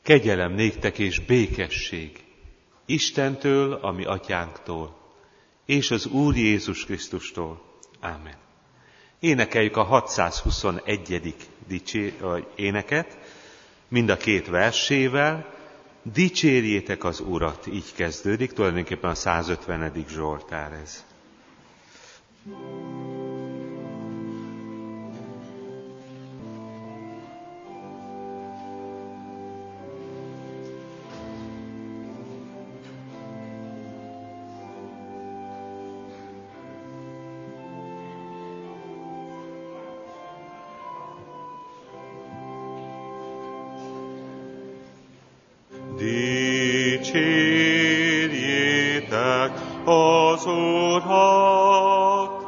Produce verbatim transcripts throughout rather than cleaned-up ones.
Kegyelem néktek és békesség Istentől, a mi atyánktól, és az Úr Jézus Krisztustól. Ámen. Énekeljük a hatszázhuszonegyedik dicsé, éneket, mind a két versével. Dicsérjétek az Urat, így kezdődik, tulajdonképpen a százötvenedik Zsoltár ez. Dicsérjétek az Urat,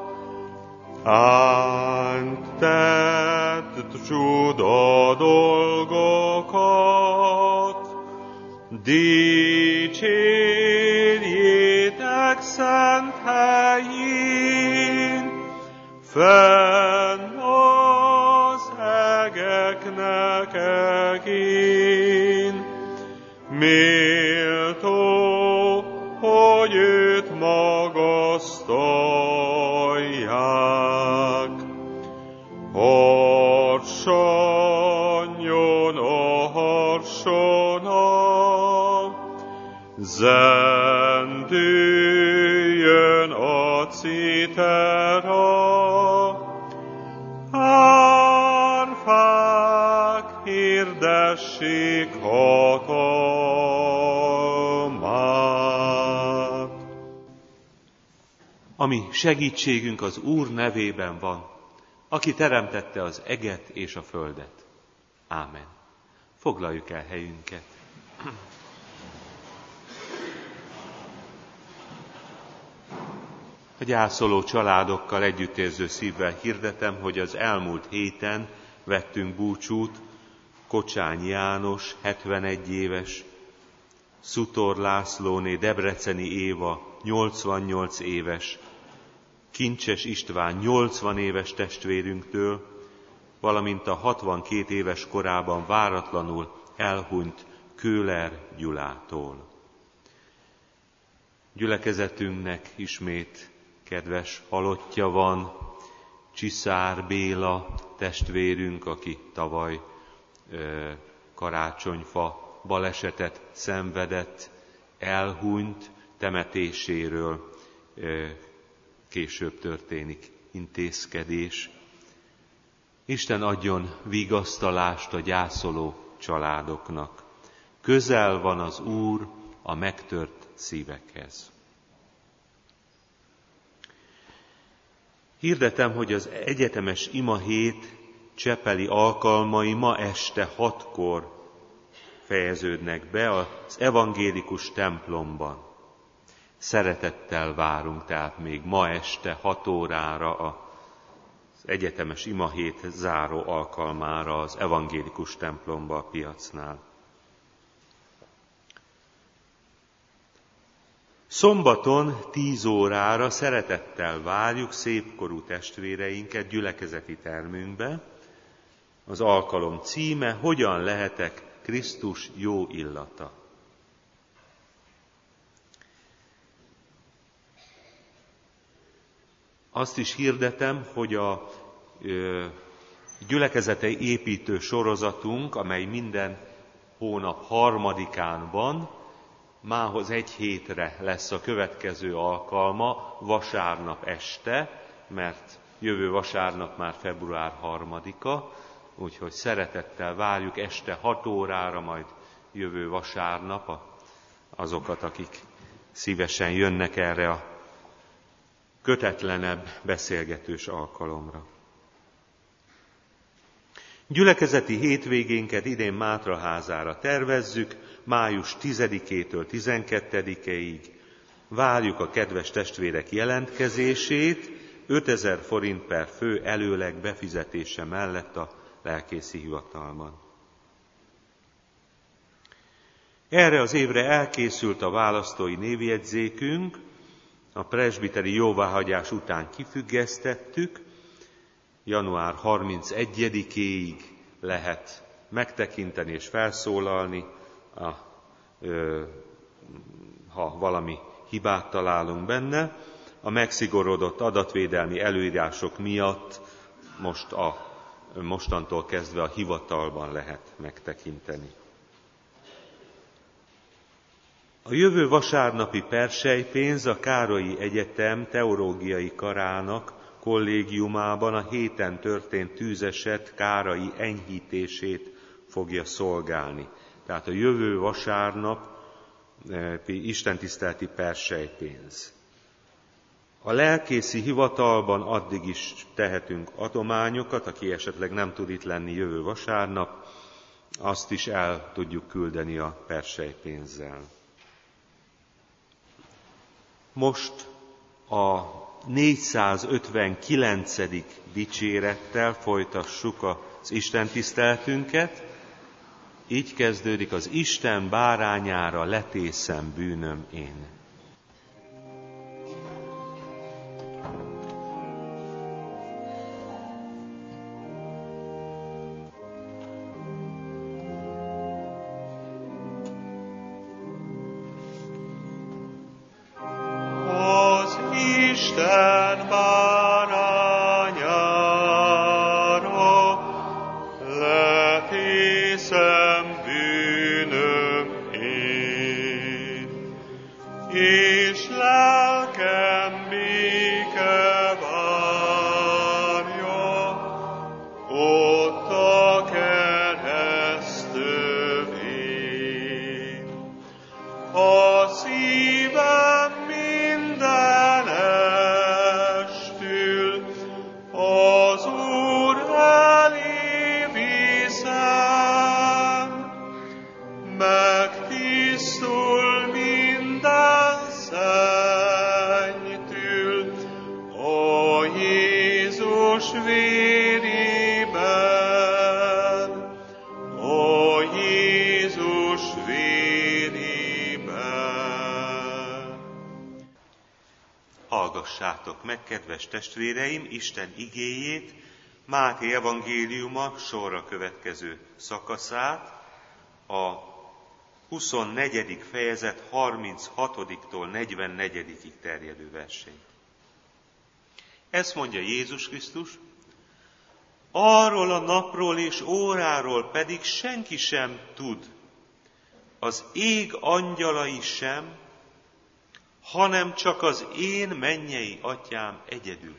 ánk tett csuda dolgokat. Dicsérjétek szent helyén, fenn az egeknek egén. Méltó, hogy őt magasztalják. Harsonjon a harsona, zendüljön a citera, árfák hirdessék hatalmát. Ami segítségünk az Úr nevében van, aki teremtette az eget és a földet. Ámen. Foglaljuk el helyünket. A gyászoló családokkal együttérző szívvel hirdetem, hogy az elmúlt héten vettünk búcsút Kocsány János, hetvenegy éves, Szutor Lászlóné, Debreceni Éva, nyolcvannyolc éves, Kincses István, nyolcvan éves testvérünktől, valamint a hatvankét éves korában váratlanul elhunyt Köhler Gyulától. Gyülekezetünknek ismét kedves halottja van, Csiszár Béla testvérünk, aki tavaly ö, karácsonyfa balesetet szenvedett, elhunyt, temetéséről ö, később történik intézkedés. Isten adjon vigasztalást a gyászoló családoknak. Közel van az Úr a megtört szívekhez. Hirdetem, hogy az egyetemes imahét csepeli alkalmai ma este hatkor fejeződnek be az evangélikus templomban. Szeretettel várunk tehát még ma este hat órára az egyetemes imahét záró alkalmára az evangélikus templomba a piacnál. Szombaton tíz órára szeretettel várjuk szépkorú testvéreinket gyülekezeti termünkbe. Az alkalom címe: Hogyan lehetek Krisztus jó illata? Azt is hirdetem, hogy a ö, gyülekezeti építő sorozatunk, amely minden hónap harmadikán van, mához egy hétre lesz a következő alkalma, vasárnap este, mert jövő vasárnap már február harmadika, úgyhogy szeretettel várjuk este hat órára, majd jövő vasárnap azokat, akik szívesen jönnek erre a kötetlenebb, beszélgetős alkalomra. Gyülekezeti hétvégénket idén Mátraházára tervezzük, május tizedikétől tizenkettedikéig. Várjuk a kedves testvérek jelentkezését, ötezer forint per fő előleg befizetése mellett a lelkészi hivatalban. Erre az évre elkészült a választói névjegyzékünk, a presbiteri jóváhagyás után kifüggesztettük, január harmincegyedikéig lehet megtekinteni és felszólalni a, ö, ha valami hibát találunk benne. A megszigorodott adatvédelmi előírások miatt most a, mostantól kezdve a hivatalban lehet megtekinteni. A jövő vasárnapi perselypénz a Károlyi Egyetem teológiai karának kollégiumában a héten történt tűzeset kárai enyhítését fogja szolgálni. Tehát a jövő vasárnap istentiszteleti perselypénz. A lelkészi hivatalban addig is tehetünk adományokat, aki esetleg nem tud itt lenni jövő vasárnap, azt is el tudjuk küldeni a perselypénzzel. Most a négyszázötvenkilencedik dicsérettel folytassuk az istentiszteletünket. Így kezdődik: az Isten bárányára letészem bűnöm én. Isten bárányára letészem bűnöm én, és lelkem béke várja ott a keresztövén. A szívem minden estül az Úr elé viszem, megtisztul minden szennytől a Jézus vérében, a Jézus vérében. Hallgassátok meg, kedves testvéreim, Isten igéjét, Máté evangéliuma sorra következő szakaszát, a huszonnegyedik fejezet harminchatodiktól negyvennegyedikig terjedő versenyt. Ezt mondja Jézus Krisztus: arról a napról és óráról pedig senki sem tud, az ég angyalai sem, hanem csak az én mennyei atyám egyedül.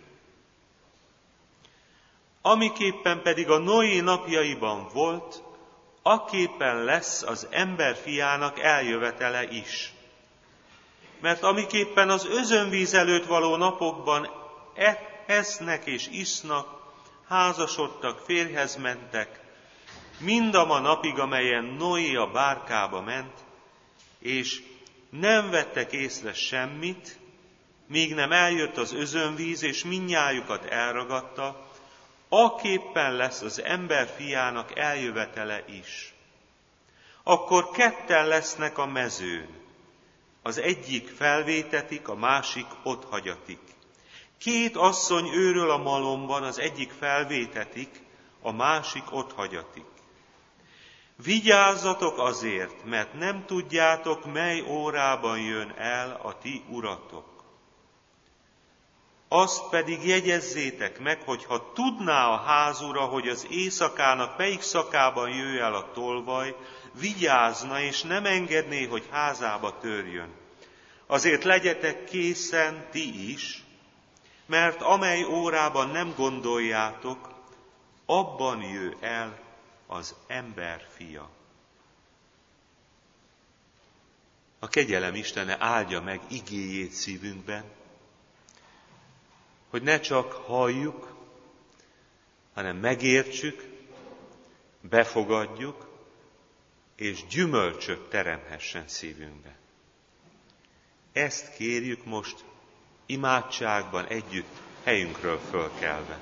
Amiképpen pedig a Noé napjaiban volt, aképpen lesz az emberfiának eljövetele is. Mert amiképpen az özönvíz előtt való napokban esznek és isznak, házasodtak, férjhez mentek, mindama napig, amelyen Noé a bárkába ment, és nem vettek észre semmit, míg nem eljött az özönvíz, és mindnyájukat elragadta, aképpen lesz az ember fiának eljövetele is. Akkor ketten lesznek a mezőn, az egyik felvétetik, a másik otthagyatik. Két asszony őröl a malomban, az egyik felvétetik, a másik otthagyatik. Vigyázzatok azért, mert nem tudjátok, mely órában jön el a ti uratok. Azt pedig jegyezzétek meg, hogy ha tudná a házura, hogy az éjszakának melyik szakában jöjj el a tolvaj, vigyázna, és nem engedné, hogy házába törjön. Azért legyetek készen ti is, mert amely órában nem gondoljátok, abban jöjj el az ember fia. A kegyelem Istene áldja meg igéjét szívünkben, hogy ne csak halljuk, hanem megértsük, befogadjuk, és gyümölcsöt teremhessen szívünkbe. Ezt kérjük most imádságban együtt, helyünkről fölkelve.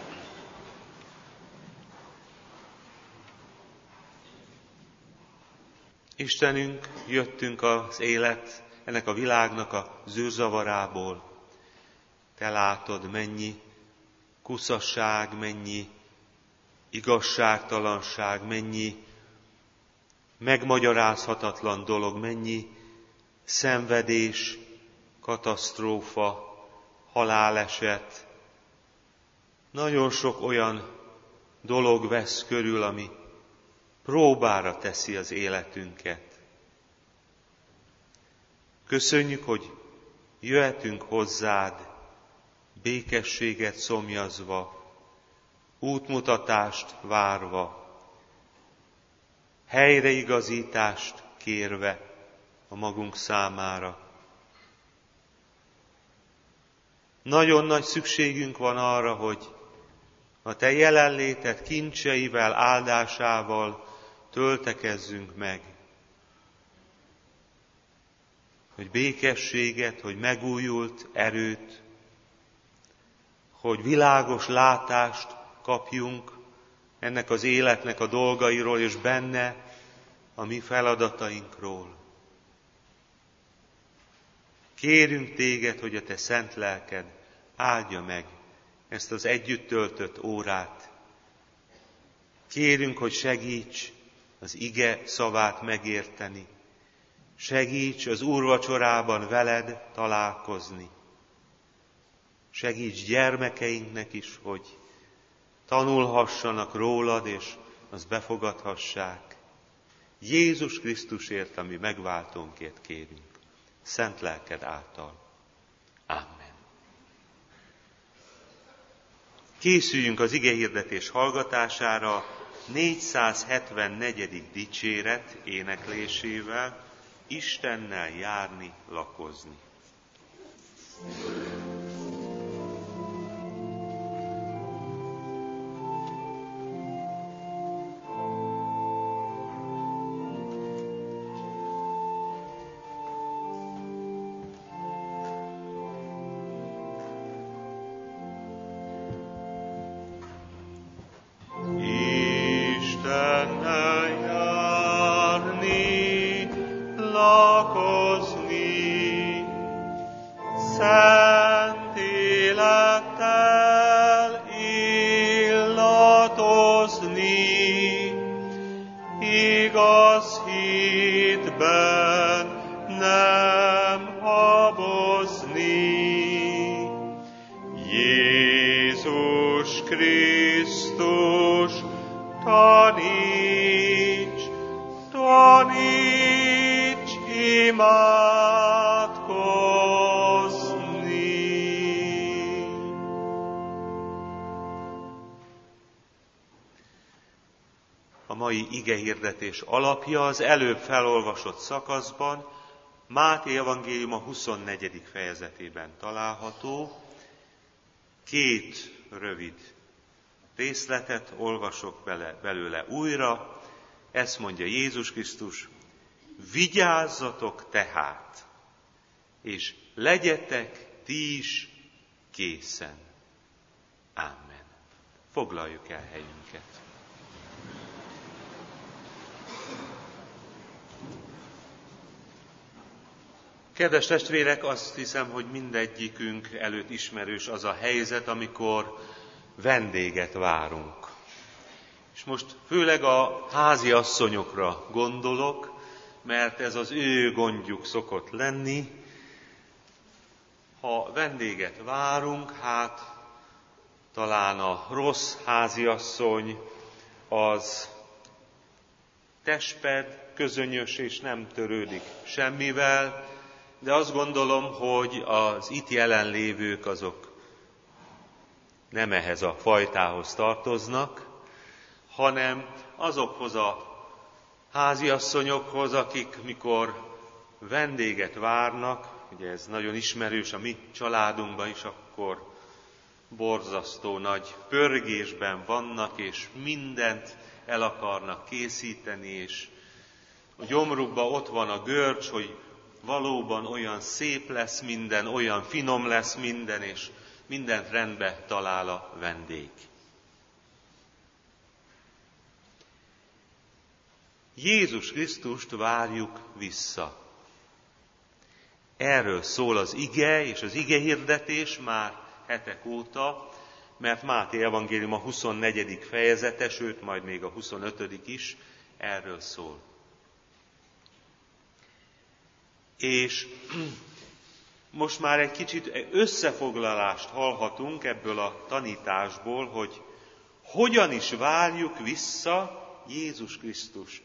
Istenünk, jöttünk az élet, ennek a világnak a zűrzavarából. Te látod, mennyi kuszasság, mennyi igazságtalanság, mennyi megmagyarázhatatlan dolog, mennyi szenvedés, katasztrófa, haláleset. Nagyon sok olyan dolog vesz körül, ami próbára teszi az életünket. Köszönjük, hogy jöhetünk hozzád, békességet szomjazva, útmutatást várva, helyreigazítást kérve a magunk számára. Nagyon nagy szükségünk van arra, hogy a te jelenléted kincseivel, áldásával töltekezzünk meg. Hogy békességet, hogy megújult erőt, hogy világos látást kapjunk ennek az életnek a dolgairól, és benne a mi feladatainkról. Kérünk téged, hogy a te szent lelked áldja meg ezt az együtt töltött órát. Kérünk, hogy segíts az ige szavát megérteni. Segíts az úrvacsorában veled találkozni. Segíts gyermekeinknek is, hogy tanulhassanak rólad, és azt befogadhassák. Jézus Krisztusért, ami megváltónkért kérünk. Szent lelked által. Amen. Készüljünk az igehirdetés hallgatására négyszázhetvennegyedik dicséret éneklésével, Istennel járni, lakozni. A mai igehirdetés alapja az előbb felolvasott szakaszban, Máté evangéliuma huszonnegyedik fejezetében található. Két rövid részletet olvasok bele, belőle újra. Ezt mondja Jézus Krisztus: vigyázzatok tehát, és legyetek ti is készen. Amen. Foglaljuk el helyünket. Kedves testvérek, azt hiszem, hogy mindegyikünk előtt ismerős az a helyzet, amikor vendéget várunk. És most főleg a háziasszonyokra gondolok, mert ez az ő gondjuk szokott lenni. Ha vendéget várunk, hát talán a rossz háziasszony az testped, közönyös és nem törődik semmivel, de azt gondolom, hogy az itt jelenlévők azok nem ehhez a fajtához tartoznak, hanem azokhoz a háziasszonyokhoz, akik mikor vendéget várnak, ugye ez nagyon ismerős a mi családunkban is, akkor borzasztó nagy pörgésben vannak, és mindent el akarnak készíteni, és a gyomrukban ott van a görcs, hogy valóban olyan szép lesz minden, olyan finom lesz minden, és mindent rendbe talál a vendég. Jézus Krisztust várjuk vissza. Erről szól az ige és az igehirdetés már hetek óta, mert Máté evangélium a huszonnegyedik fejezete, sőt majd még a huszonötödik is erről szól. És most már egy kicsit összefoglalást hallhatunk ebből a tanításból, hogy hogyan is várjuk vissza Jézus Krisztust.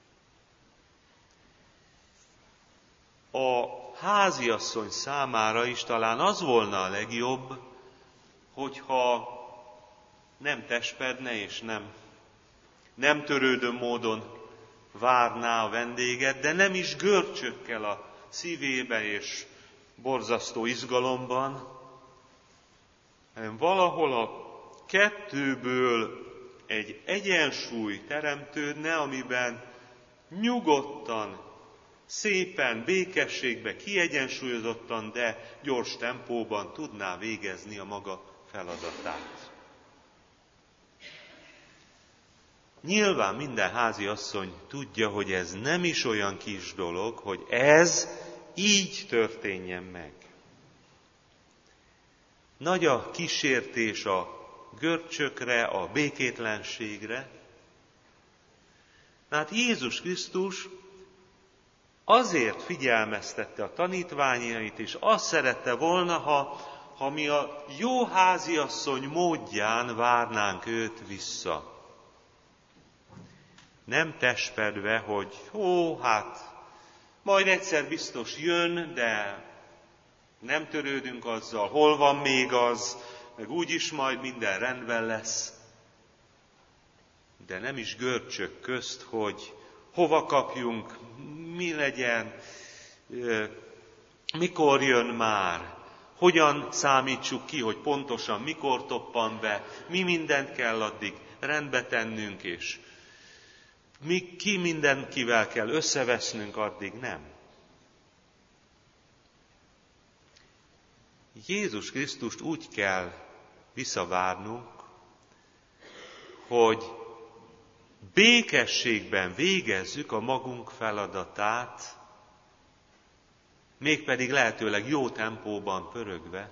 A háziasszony számára is talán az volna a legjobb, hogyha nem testpedne és nem, nem törődő módon várná a vendéget, de nem is görcsökkel a szívében és borzasztó izgalomban, hanem valahol a kettőből egy egyensúly teremtődne, amiben nyugodtan, szépen, békességbe, kiegyensúlyozottan, de gyors tempóban tudná végezni a maga feladatát. Nyilván minden háziasszony tudja, hogy ez nem is olyan kis dolog, hogy ez így történjen meg. Nagy a kísértés a görcsökre, a békétlenségre. Hát Jézus Krisztus azért figyelmeztette a tanítványait, és azt szerette volna, ha, ha mi a jó háziasszony módján várnánk őt vissza. Nem testpedve, hogy ó, hát majd egyszer biztos jön, de nem törődünk azzal, hol van még az, meg úgyis majd minden rendben lesz. De nem is görcsök közt, hogy hova kapjunk, mi legyen, mikor jön már, hogyan számítsuk ki, hogy pontosan mikor toppan be, mi mindent kell addig rendbe tennünk, és mi, ki mindenkivel kell összevesznünk, addig nem. Jézus Krisztust úgy kell visszavárnunk, hogy békességben végezzük a magunk feladatát, mégpedig lehetőleg jó tempóban pörögve,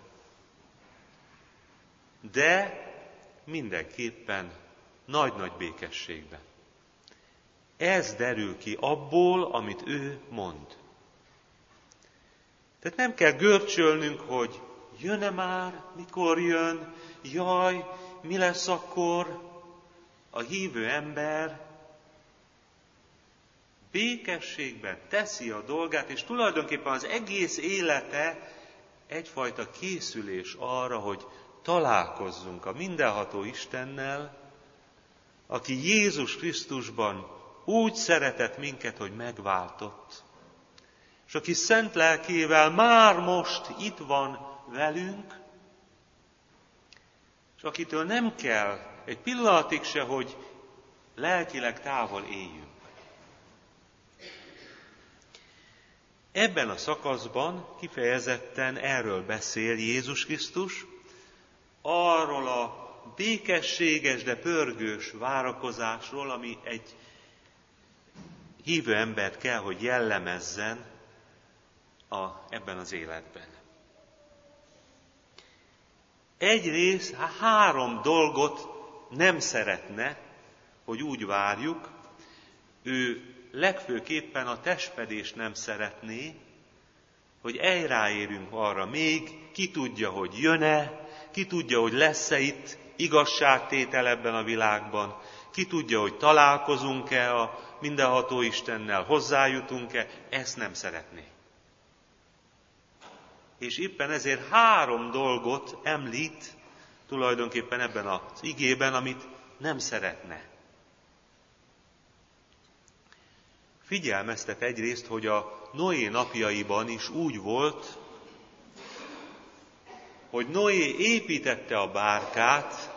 de mindenképpen nagy-nagy békességben. Ez derül ki abból, amit ő mond. Tehát nem kell görcsölnünk, hogy jön-e már, mikor jön, jaj, mi lesz akkor. A hívő ember békességben teszi a dolgát, és tulajdonképpen az egész élete egyfajta készülés arra, hogy találkozzunk a mindenható Istennel, aki Jézus Krisztusban úgy szeretett minket, hogy megváltott, és aki szent lelkével már most itt van velünk, és akitől nem kell egy pillanatig se, hogy lelkileg távol éljünk. Ebben a szakaszban kifejezetten erről beszél Jézus Krisztus, arról a békességes, de pörgős várakozásról, ami egy hívő embert kell, hogy jellemezzen a, ebben az életben. Egyrészt három dolgot nem szeretne, hogy úgy várjuk, ő legfőképpen a testpedést nem szeretné, hogy elráérünk arra még, ki tudja, hogy jön-e, ki tudja, hogy lesz-e itt igazságtétel ebben a világban, ki tudja, hogy találkozunk-e a mindenható Istennel, hozzájutunk-e, ezt nem szeretné. És éppen ezért három dolgot említ tulajdonképpen ebben az igében, amit nem szeretne. Figyelmeztet egyrészt, hogy a Noé napjaiban is úgy volt, hogy Noé építette a bárkát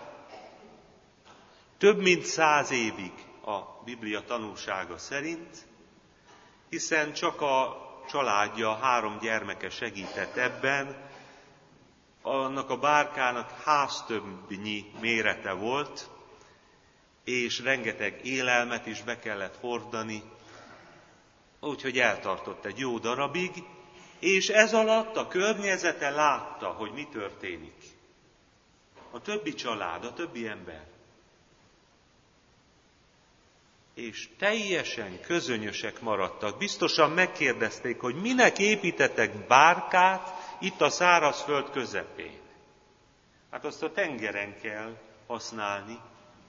több mint száz évig a Biblia tanúsága szerint, hiszen csak a családja, három gyermeke segített ebben, annak a bárkának háztöbbnyi mérete volt, és rengeteg élelmet is be kellett hordani, úgyhogy eltartott egy jó darabig, és ez alatt a környezete látta, hogy mi történik. A többi család, a többi ember. és teljesen közönyösek maradtak. Biztosan megkérdezték, hogy minek építetek bárkát itt a szárazföld közepén. Hát azt a tengeren kell használni.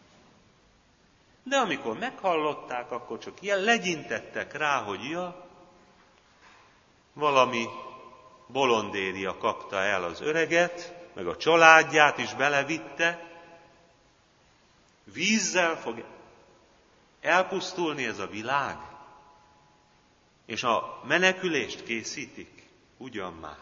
De amikor meghallották, akkor csak ilyen legyintettek rá, hogy ja, valami bolondéria kapta el az öreget, meg a családját is belevitte, vízzel fog elpusztulni ez a világ, és a menekülést készítik, ugyan már.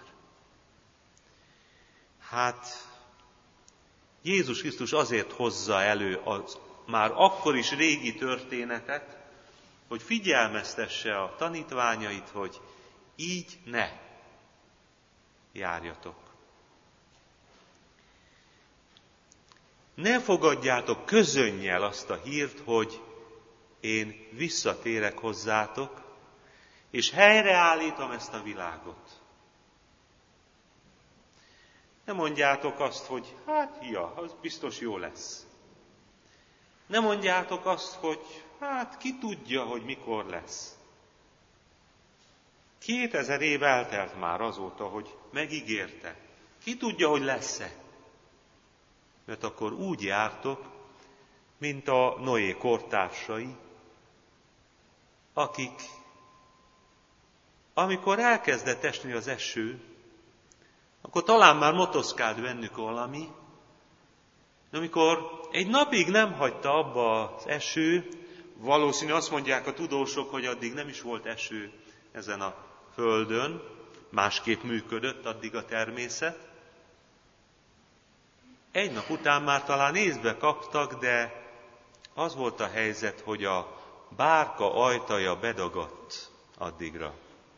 Hát Jézus Krisztus azért hozza elő az már akkor is régi történetet, hogy figyelmeztesse a tanítványait, hogy így ne járjatok. Ne fogadjátok közönnyel azt a hírt, hogy én visszatérek hozzátok, és helyreállítom ezt a világot. Ne mondjátok azt, hogy hát, ja, az biztos jó lesz. Ne mondjátok azt, hogy hát ki tudja, hogy mikor lesz. Kétezer év eltelt már azóta, hogy megígérte. Ki tudja, hogy lesz-e? Mert akkor úgy jártok, mint a Noé kortársai, akik, amikor elkezdett esni az eső, akkor talán már motoszkált bennük valami, de amikor egy napig nem hagyta abba az eső, valószínű azt mondják a tudósok, hogy addig nem is volt eső ezen a földön, másképp működött addig a természet. Egy nap után már talán észbe kaptak, de az volt a helyzet, hogy a bárka ajtaja bedagadt addigra.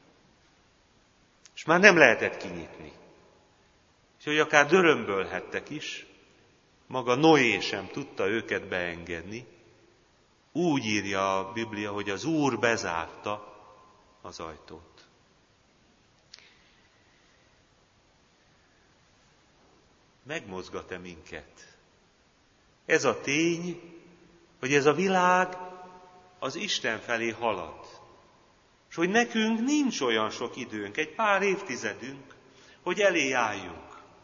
És már nem lehetett kinyitni. És hogy akár dörömbölhettek is, maga Noé sem tudta őket beengedni. Úgy írja a Biblia, hogy az Úr bezárta az ajtót. Megmozgat-e minket ez a tény, hogy ez a világ az Isten felé halad, és hogy nekünk nincs olyan sok időnk, egy pár évtizedünk, hogy elé álljunk.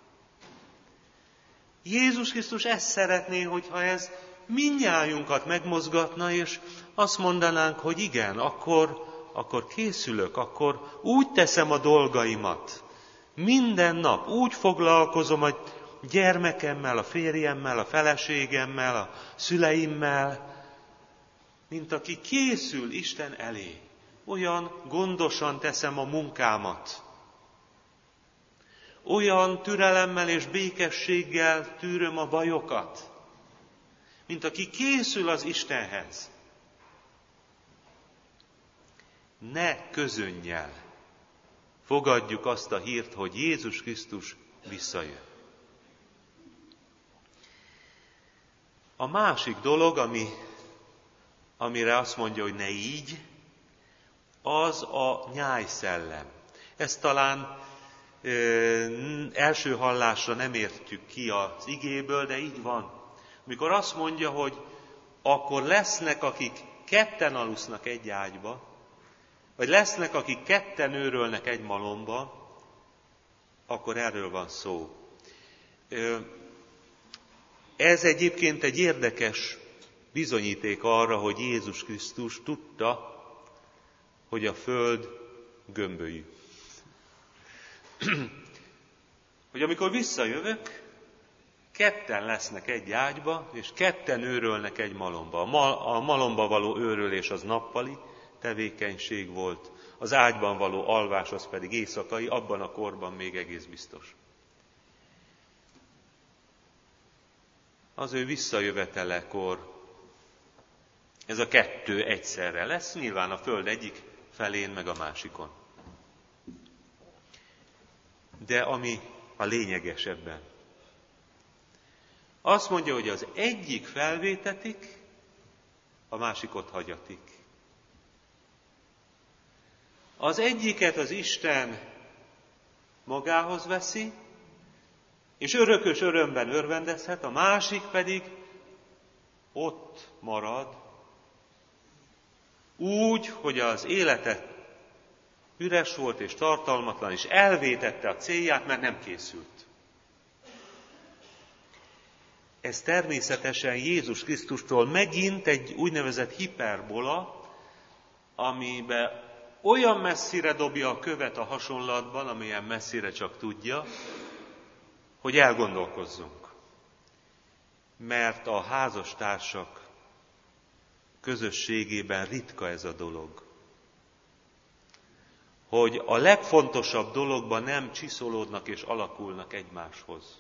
Jézus Krisztus ezt szeretné, hogyha ez mindnyájunkat megmozgatna, és azt mondanánk, hogy igen, akkor, akkor készülök, akkor úgy teszem a dolgaimat. Minden nap úgy foglalkozom a gyermekemmel, a férjemmel, a feleségemmel, a szüleimmel, mint aki készül Isten elé. Olyan gondosan teszem a munkámat. Olyan türelemmel és békességgel tűröm a bajokat, mint aki készül az Istenhez. Ne közönnyel fogadjuk azt a hírt, hogy Jézus Krisztus visszajön. A másik dolog, ami, amire azt mondja, hogy ne így, az a nyájszellem. Ezt talán ö, első hallásra nem értjük ki az igéből, de így van. Amikor azt mondja, hogy akkor lesznek, akik ketten alusznak egy ágyba, vagy lesznek, akik ketten őrölnek egy malomba, akkor erről van szó. Ez egyébként egy érdekes bizonyíték arra, hogy Jézus Krisztus tudta, hogy a föld gömbölyű. Hogy amikor visszajövök, ketten lesznek egy ágyba, és ketten őrölnek egy malomba. A, mal, a malomba való őrölés az nappali tevékenység volt, az ágyban való alvás az pedig éjszakai, abban a korban még egész biztos. Az ő visszajövetelekor ez a kettő egyszerre lesz, nyilván a föld egyik felén, meg a másikon. De ami a lényeges ebben, azt mondja, hogy az egyik felvétetik, a másik ott hagyatik. Az egyiket az Isten magához veszi, és örökös örömben örvendezhet, a másik pedig ott marad, Úgy, hogy az élete üres volt és tartalmatlan, és elvétette a célját, mert nem készült. Ez természetesen Jézus Krisztustól megint egy úgynevezett hiperbola, amiben olyan messzire dobja a követ a hasonlatban, amilyen messzire csak tudja, hogy elgondolkozzunk. Mert a házastársak közösségében ritka ez a dolog. Hogy a legfontosabb dologban nem csiszolódnak és alakulnak egymáshoz.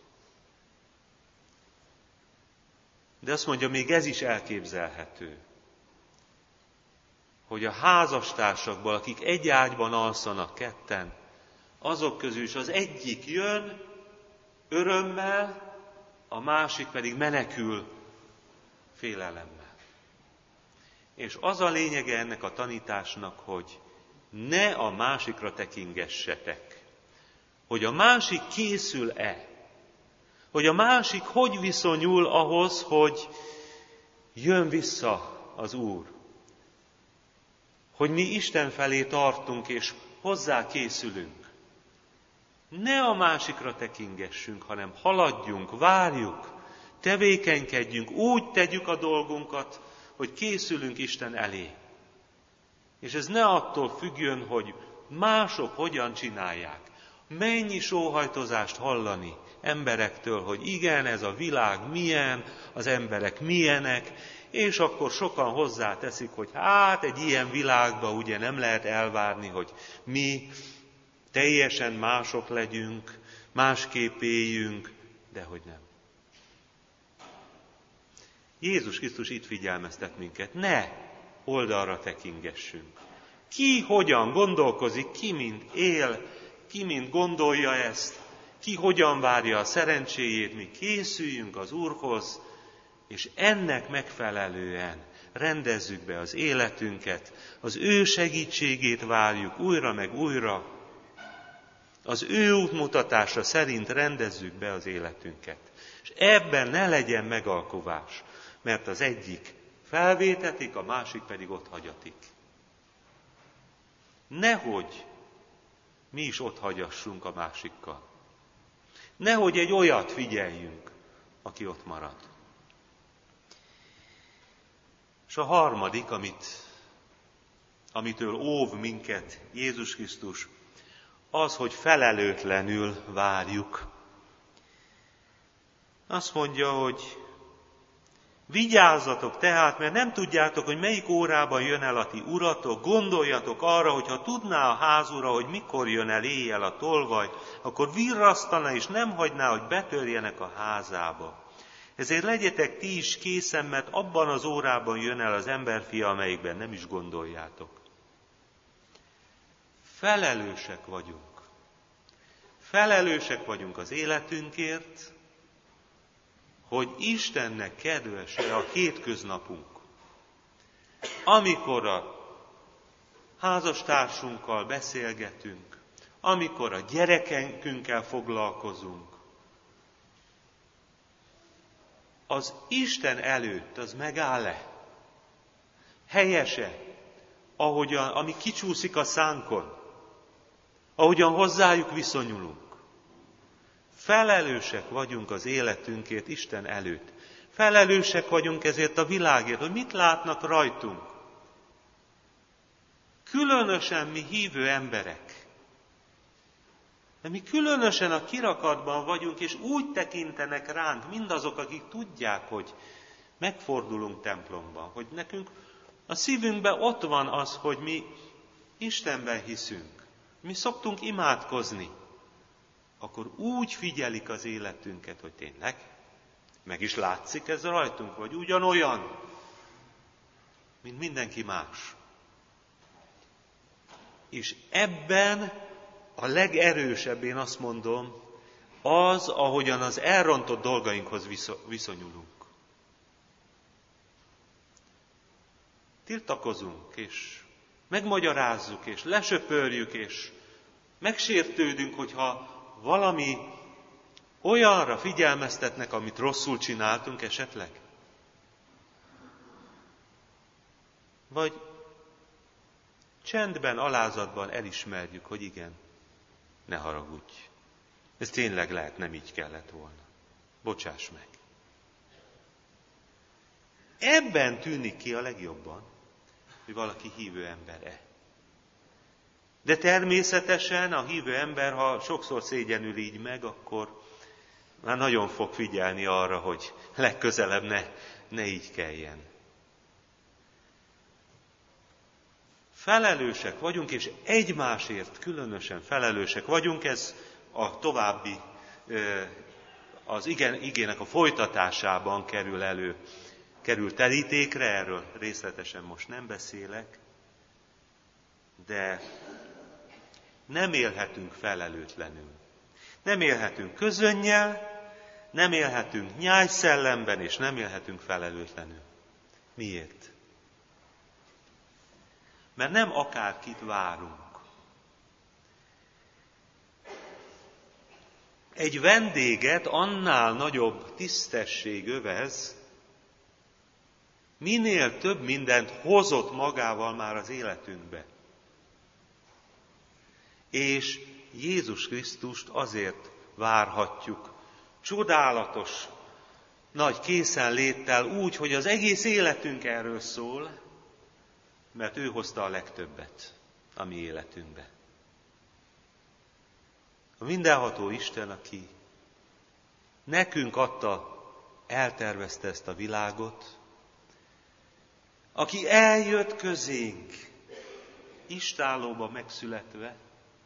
De azt mondja, még ez is elképzelhető, hogy a házastársakból, akik egy ágyban alszanak ketten, azok közül is az egyik jön örömmel, a másik pedig menekül félelemmel. És az a lényege ennek a tanításnak, hogy ne a másikra tekingessetek, hogy a másik készül-e, hogy a másik hogy viszonyul ahhoz, hogy jön vissza az Úr, hogy mi Isten felé tartunk és hozzá készülünk. Ne a másikra tekingessünk, hanem haladjunk, várjuk, tevékenykedjünk, úgy tegyük a dolgunkat, hogy készülünk Isten elé. És ez ne attól függjön, hogy mások hogyan csinálják. Mennyi sóhajtozást hallani emberektől, hogy igen, ez a világ milyen, az emberek milyenek, és akkor sokan hozzáteszik, hogy hát egy ilyen világban ugye nem lehet elvárni, hogy mi teljesen mások legyünk, másképp éljünk, de hogy nem. Jézus Krisztus itt figyelmeztet minket, ne oldalra tekingessünk. Ki hogyan gondolkozik, ki mind él, ki mind gondolja ezt, ki hogyan várja a szerencséjét, mi készüljünk az Úrhoz, és ennek megfelelően rendezzük be az életünket, az ő segítségét várjuk újra meg újra, az ő útmutatása szerint rendezzük be az életünket. És ebben ne legyen megalkuvás, mert az egyik felvétetik, a másik pedig ott hagyatik. Nehogy mi is ott hagyassunk a másikkal. Nehogy egy olyat figyeljünk, aki ott marad. És a harmadik, amit, amitől óv minket Jézus Krisztus, az, hogy felelőtlenül várjuk. Azt mondja, hogy vigyázzatok tehát, mert nem tudjátok, hogy melyik órában jön el a ti uratok, gondoljatok arra, hogy ha tudná a házura, hogy mikor jön el éjjel a tolvaj, akkor virrasztana és nem hagyná, hogy betörjenek a házába. Ezért legyetek ti is készen, mert abban az órában jön el az emberfia, amelyikben nem is gondoljátok. Felelősek vagyunk. Felelősek vagyunk az életünkért, hogy Istennek kedves-e a hétköznapunk. Amikor a házastársunkkal beszélgetünk, amikor a gyerekünkkel foglalkozunk, az Isten előtt az megáll-e? Helyese, ahogyan, ami kicsúszik a szánkon, ahogyan hozzájuk viszonyulunk. Felelősek vagyunk az életünkért Isten előtt. Felelősek vagyunk ezért a világért, hogy mit látnak rajtunk. Különösen mi hívő emberek. De mi különösen a kirakatban vagyunk, és úgy tekintenek ránk mindazok, akik tudják, hogy megfordulunk templomban, hogy nekünk a szívünkben ott van az, hogy mi Istenben hiszünk. Mi szoktunk imádkozni. Akkor úgy figyelik az életünket, hogy tényleg meg is látszik ez rajtunk, vagy ugyanolyan, mint mindenki más. És ebben a legerősebb, én azt mondom, az, ahogyan az elrontott dolgainkhoz viszonyulunk. Tiltakozunk, és megmagyarázzuk, és lesöpörjük, és megsértődünk, hogyha valami olyanra figyelmeztetnek, amit rosszul csináltunk esetleg. Vagy Csendben, alázatban elismerjük, hogy igen, ne haragudj. Ez tényleg lehet, nem így kellett volna. Bocsáss meg. Ebben tűnik ki a legjobban, hogy valaki hívő ember-e. De természetesen a hívő ember, ha sokszor szégyenül így meg, akkor már nagyon fog figyelni arra, hogy legközelebb ne, ne így kelljen. Felelősek vagyunk, és egymásért különösen felelősek vagyunk, ez a további, az igen, igének a folytatásában kerül elő, kerül terítékre, erről részletesen most nem beszélek, de nem élhetünk felelőtlenül. Nem élhetünk közönnyel, nem élhetünk nyájszellemben, és nem élhetünk felelőtlenül. Miért? Mert nem akárkit várunk. Egy vendéget annál nagyobb tisztesség övez, minél több mindent hozott magával már az életünkbe. És Jézus Krisztust azért várhatjuk csodálatos, nagy készenléttel úgy, hogy az egész életünk erről szól, mert ő hozta a legtöbbet a mi életünkbe. A mindenható Isten, aki nekünk adta, eltervezte ezt a világot, aki eljött közénk, istállóba megszületve,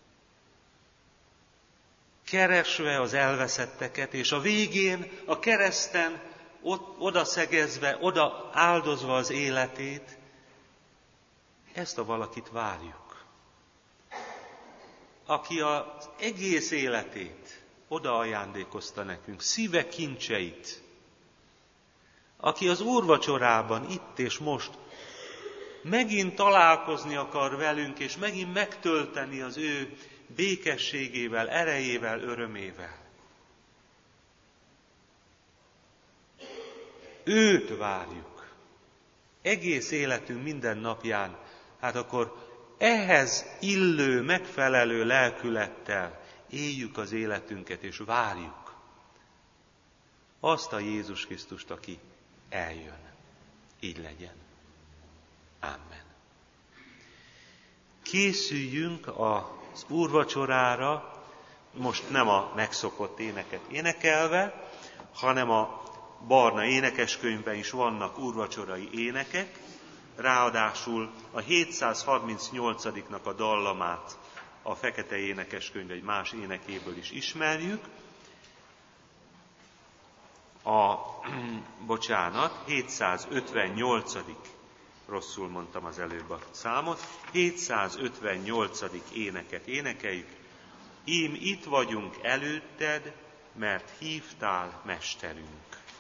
keresve az elveszetteket, és a végén a kereszten oda szegezve, oda áldozva az életét, ezt a valakit várjuk. Aki az egész életét oda ajándékozta nekünk, szíve kincseit, aki az úrvacsorában itt és most megint találkozni akar velünk, és megint megtölteni az ő békességével, erejével, örömével. Őt várjuk. Egész életünk minden napján, hát akkor ehhez illő, megfelelő lelkülettel éljük az életünket, és várjuk azt a Jézus Krisztust, aki eljön. Így legyen. Amen. Készüljünk az úrvacsorára, most nem a megszokott éneket énekelve, hanem a barna énekeskönyvben is vannak úrvacsorai énekek, ráadásul a hétszázharmincnyolcadiknak a dallamát a fekete énekeskönyv egy más énekéből is ismerjük. A, bocsánat, hétszázötvennyolcadik rosszul mondtam az előbb a számot, hétszázötvennyolcadik éneket énekeljük. Ím itt vagyunk előtted, mert hívtál, Mesterünk.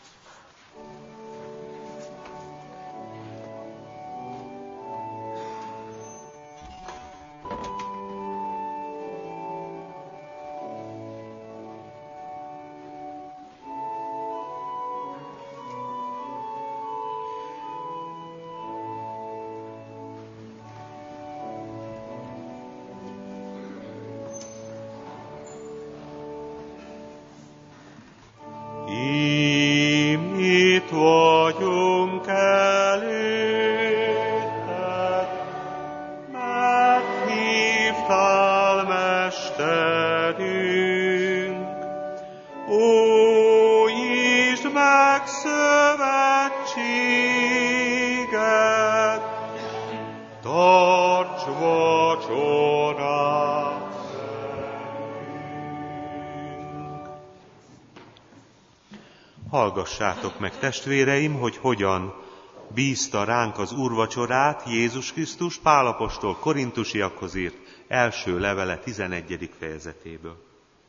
Hallgassátok meg, testvéreim, hogy hogyan bízta ránk az úrvacsorát Jézus Krisztus Pál apostol korintusiakhoz írt első levele tizenegyedik fejezetéből.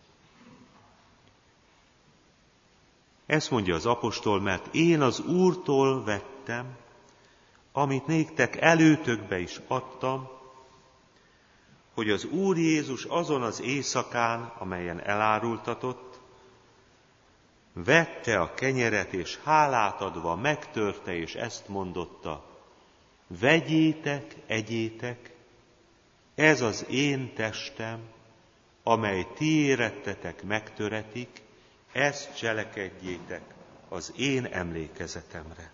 Ezt mondja az apostol, mert én az Úrtól vettem, amit néktek előtökbe is adtam, hogy az Úr Jézus azon az éjszakán, amelyen elárultatott, vette a kenyeret, és hálát adva megtörte, és ezt mondotta: vegyétek, egyétek, ez az én testem, amely ti érettetek megtöretik, ezt cselekedjétek az én emlékezetemre.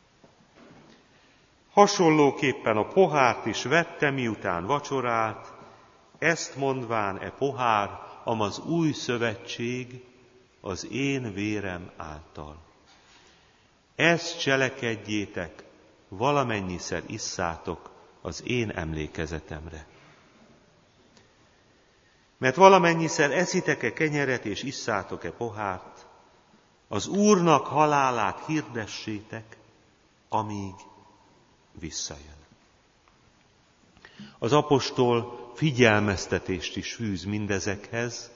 Hasonlóképpen a pohárt is vette, miután vacsorált, ezt mondván e pohár, amaz új szövetség az én vérem által. Ezt cselekedjétek, valamennyiszer isszátok az én emlékezetemre. Mert valamennyiszer eszitek-e kenyeret és isszátok-e pohárt, az Úrnak halálát hirdessétek, amíg visszajön. Az apostol figyelmeztetést is fűz mindezekhez,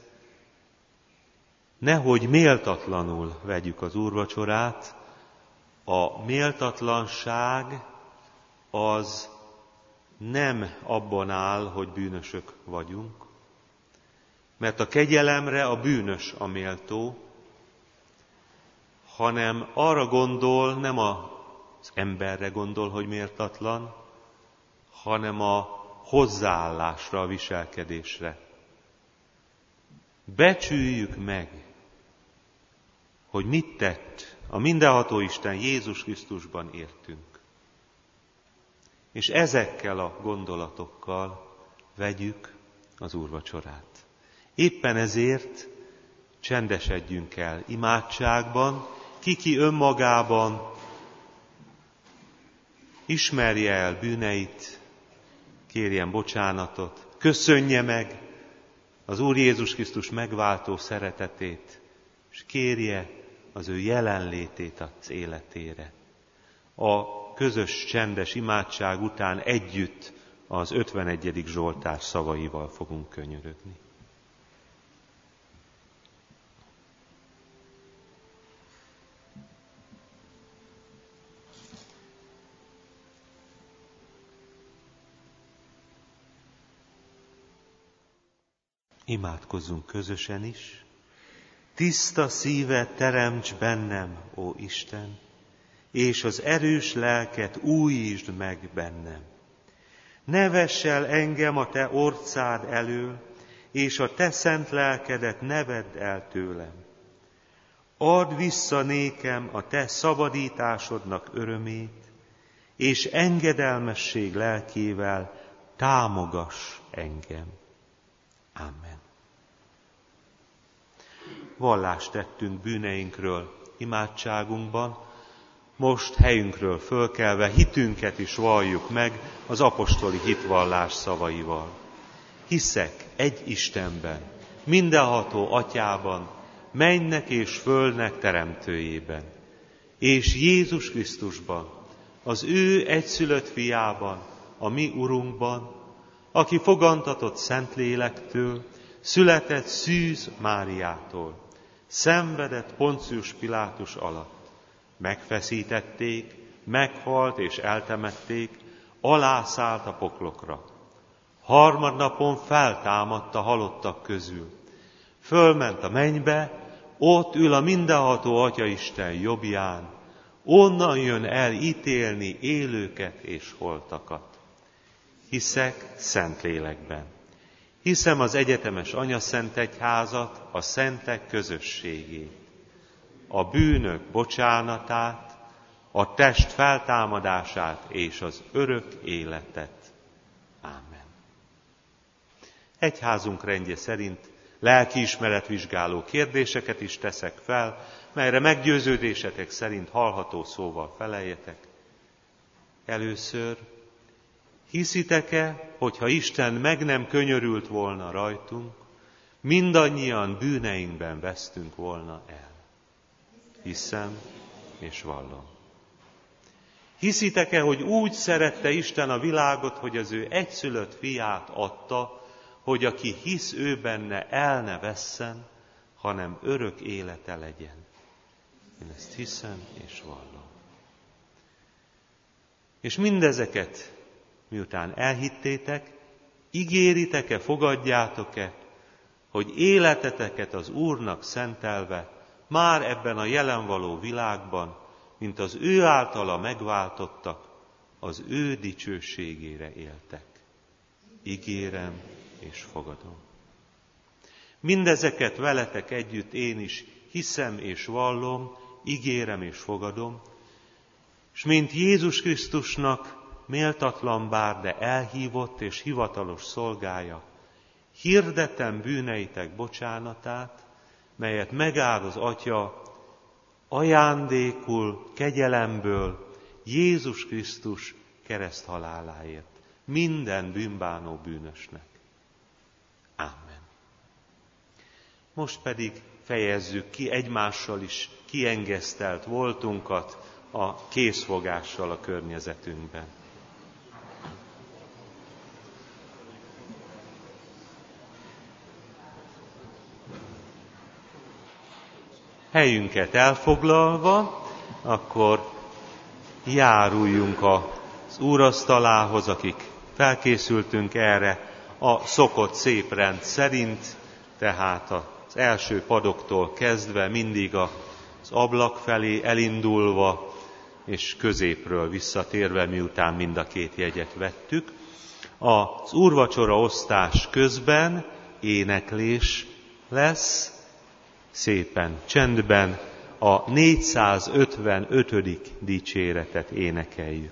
nehogy méltatlanul vegyük az úrvacsorát. A méltatlanság az nem abban áll, hogy bűnösök vagyunk, mert a kegyelemre a bűnös a méltó, hanem arra gondol, nem az emberre gondol, hogy méltatlan, hanem a hozzáállásra, a viselkedésre. Becsüljük meg, hogy mit tett a mindenható Isten Jézus Krisztusban értünk. És ezekkel a gondolatokkal vegyük az úrvacsorát. Éppen ezért csendesedjünk el imádságban, ki-ki önmagában ismerje el bűneit, kérjen bocsánatot, köszönje meg az Úr Jézus Krisztus megváltó szeretetét, és kérje az ő jelenlétét az életére. A közös csendes imádság után együtt az ötvenegyedik Zsoltár szavaival fogunk könyörögni. Imádkozzunk közösen is. Tiszta szívet teremts bennem, ó Isten, és az erős lelket újítsd meg bennem. Ne vess el engem a te orcád elől, és a te szent lelkedet ne vedd el tőlem. Add vissza nékem a te szabadításodnak örömét, és engedelmesség lelkével támogass engem. Amen. Vallást tettünk bűneinkről imádságunkban, most helyünkről fölkelve hitünket is valljuk meg az apostoli hitvallás szavaival. Hiszek egy Istenben, mindenható Atyában, mennek és földnek teremtőjében, és Jézus Krisztusban, az ő egyszülött fiában, a mi Urunkban, aki fogantatott Szentlélektől, született Szűz Máriától, szenvedett Poncius Pilátus alatt, megfeszítették, meghalt és eltemették, alászállt a poklokra. Harmadnapon feltámadt a halottak közül, fölment a mennybe, ott ül a mindenható Atyaisten jobbján, onnan jön el ítélni élőket és holtakat. Hiszek Szentlélekben. Hiszem az egyetemes anyaszentegyházat, a szentek közösségét, a bűnök bocsánatát, a test feltámadását és az örök életet. Ámen. Egyházunk rendje szerint lelkiismeretvizsgáló kérdéseket is teszek fel, melyre meggyőződésetek szerint hallható szóval feleljetek. Először, hiszitek-e, hogyha Isten meg nem könyörült volna rajtunk, mindannyian bűneinkben vesztünk volna el? Hiszem és vallom. Hiszitek-e, hogy úgy szerette Isten a világot, hogy az ő egyszülött fiát adta, hogy aki hisz ő benne, el ne vesszen, hanem örök élete legyen? Én ezt hiszem és vallom. És mindezeket, miután elhittétek, ígéritek-e, fogadjátok-e, hogy életeteket az Úrnak szentelve, már ebben a jelenvaló világban, mint az ő általa megváltottak, az ő dicsőségére éltek? ígérem és fogadom. Mindezeket veletek együtt én is hiszem és vallom, ígérem és fogadom, és mint Jézus Krisztusnak méltatlan bár, de elhívott és hivatalos szolgája, hirdetem bűneitek bocsánatát, melyet megáld az Atya ajándékul, kegyelemből Jézus Krisztus kereszthaláláért minden bűnbánó bűnösnek. Ámen. Most pedig fejezzük ki egymással is kiengesztelt voltunkat a készfogással a környezetünkben. Helyünket elfoglalva, akkor járuljunk az úrasztalához, akik felkészültünk erre a szokott szép rend szerint, tehát az első padoktól kezdve mindig az ablak felé elindulva, és középről visszatérve, miután mind a két jegyet vettük. Az úrvacsora osztás közben éneklés lesz, szépen csendben a négyszázötvenötödik dicséretet énekeljük.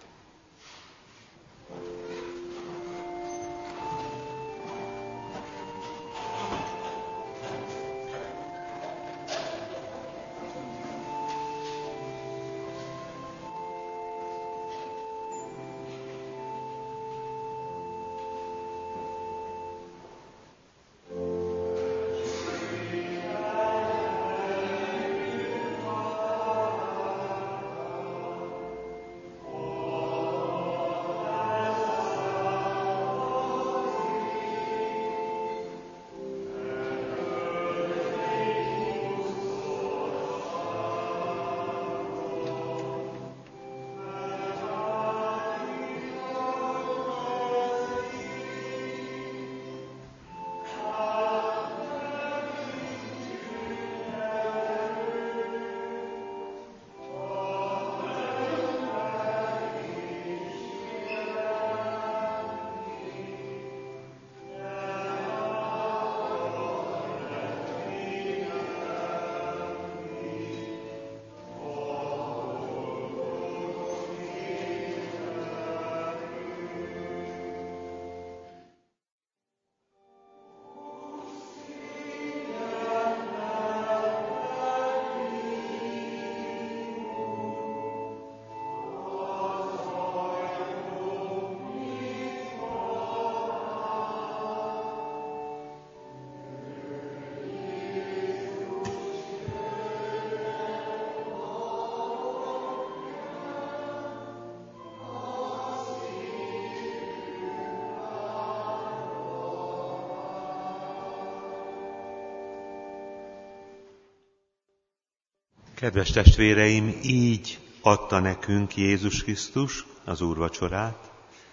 Kedves testvéreim, így adta nekünk Jézus Krisztus az úrvacsorát,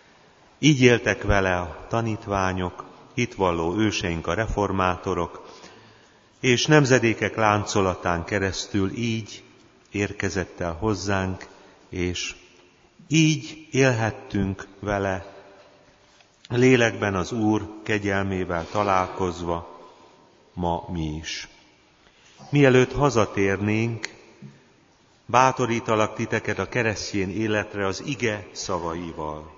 így éltek vele a tanítványok, hitvalló őseink a reformátorok, és nemzedékek láncolatán keresztül így érkezett el hozzánk, és így élhettünk vele, lélekben az Úr kegyelmével találkozva ma mi is. Mielőtt hazatérnénk, bátorítalak titeket a keresztény életre az ige szavaival.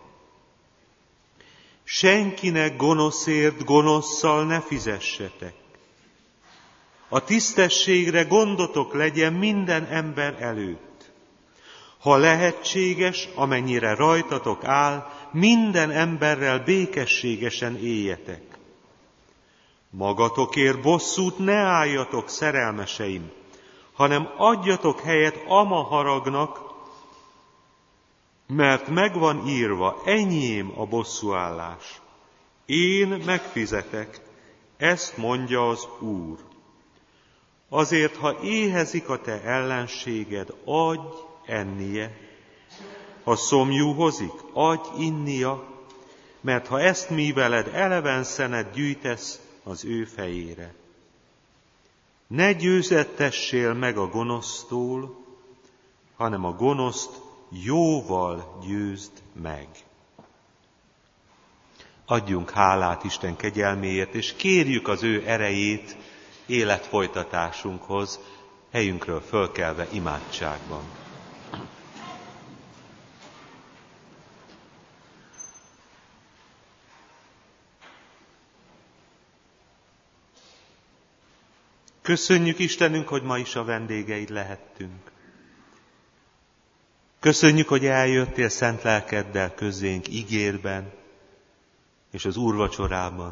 Senkinek gonoszért gonosszal ne fizessetek. A tisztességre gondotok legyen minden ember előtt. Ha lehetséges, amennyire rajtatok áll, minden emberrel békességesen éljetek. Magatokért bosszút ne álljatok, szerelmeseim, hanem adjatok helyet ama haragnak, mert megvan írva, enyém a bosszúállás. Én megfizetek, ezt mondja az Úr. Azért, ha éhezik a te ellenséged, adj ennie. Ha szomjúhozik, adj innia, mert ha ezt műveled, eleven szenet gyűjtesz az ő fejére. Ne győzettessél meg a gonosztól, hanem a gonoszt jóval győzd meg. Adjunk hálát Isten kegyelméért, és kérjük az ő erejét életfolytatásunkhoz, helyünkről fölkelve imádságban. Köszönjük Istenünk, hogy ma is a vendégeid lehettünk. Köszönjük, hogy eljöttél szent lelkeddel közénk ígérben és az úrvacsorában.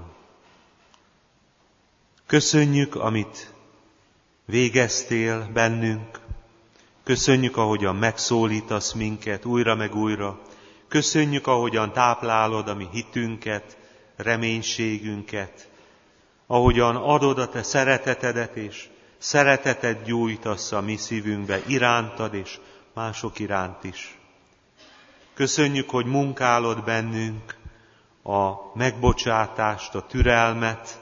Köszönjük, amit végeztél bennünk. Köszönjük, ahogyan megszólítasz minket újra meg újra. Köszönjük, ahogyan táplálod a mi hitünket, reménységünket. Ahogyan adod a te szeretetedet, és szeretetet gyújtasz a mi szívünkbe irántad, és mások iránt is. Köszönjük, hogy munkálod bennünk a megbocsátást, a türelmet,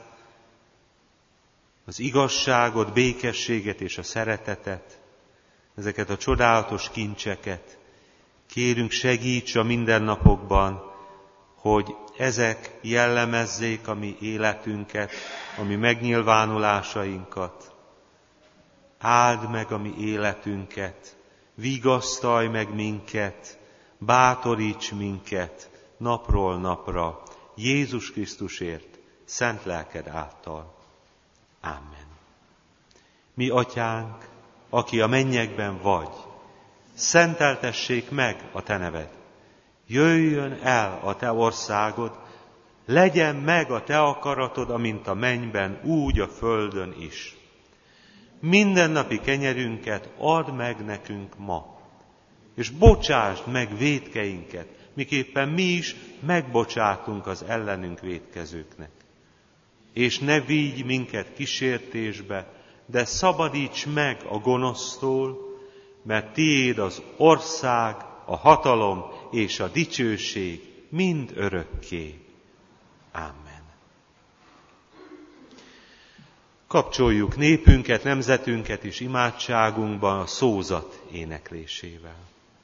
az igazságot, békességet és a szeretetet, ezeket a csodálatos kincseket. Kérünk, segíts a mindennapokban, hogy ezek jellemezzék a mi életünket, a mi megnyilvánulásainkat. Áld meg a mi életünket, vigasztalj meg minket, bátoríts minket napról napra, Jézus Krisztusért, szent lelked által. Amen. Mi atyánk, aki a mennyekben vagy, szenteltessék meg a te neved. Jöjjön el a te országod, legyen meg a te akaratod, amint a mennyben, úgy a földön is. Mindennapi kenyerünket add meg nekünk ma, és bocsásd meg vétkeinket, miképpen mi is megbocsátunk az ellenünk vétkezőknek. És ne vigy minket kísértésbe, de szabadíts meg a gonosztól, mert tiéd az ország, a hatalom és a dicsőség mind örökké. Amen. Kapcsoljuk népünket, nemzetünket is imádságunkban a szózat éneklésével.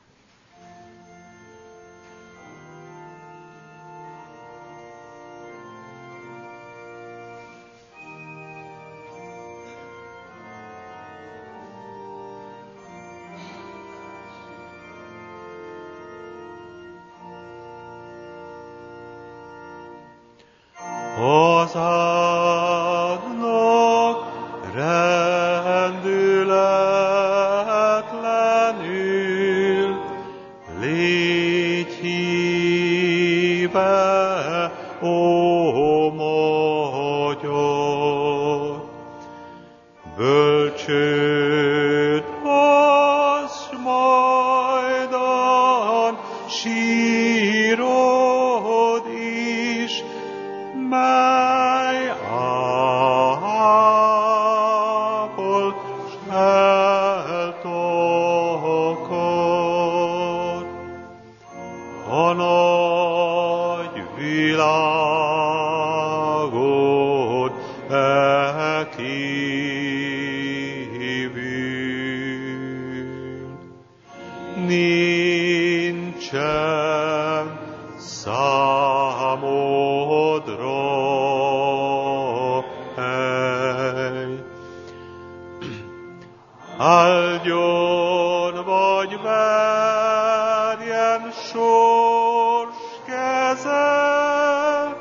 Hozzáadnak rendületlenül, légy híve, ó magyar, bölcsőd az majdan sírod is, mely ápol s eltakar. A nagy világon e kívül nincsen számodra hely. Áldjon vagy verjen sors keze,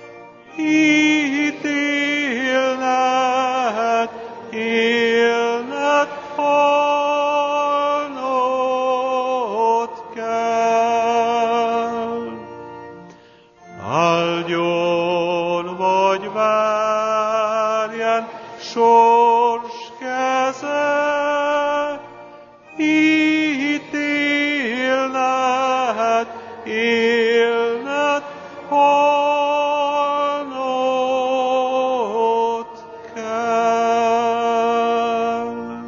ítélned, élned, halnod kell. Áldjon vagy verjen sors keze, ítélned, élned, halnod kell.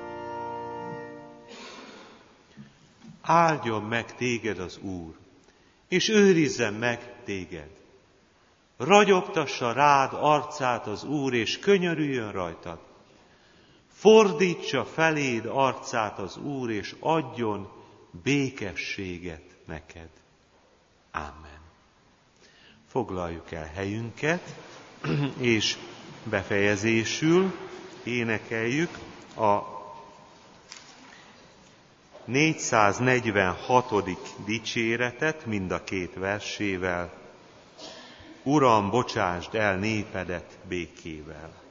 Áldjon meg téged az Úr, és őrizzen meg téged. Ragyogtassa rád arcát az Úr, és könyörüljön rajtad. Fordítsa feléd arcát az Úr, és adjon békességet neked. Amen. Foglaljuk el helyünket, és befejezésül énekeljük a négyszáznegyvenhatodik dicséretet mind a két versével. Uram, bocsásd el népedet békével!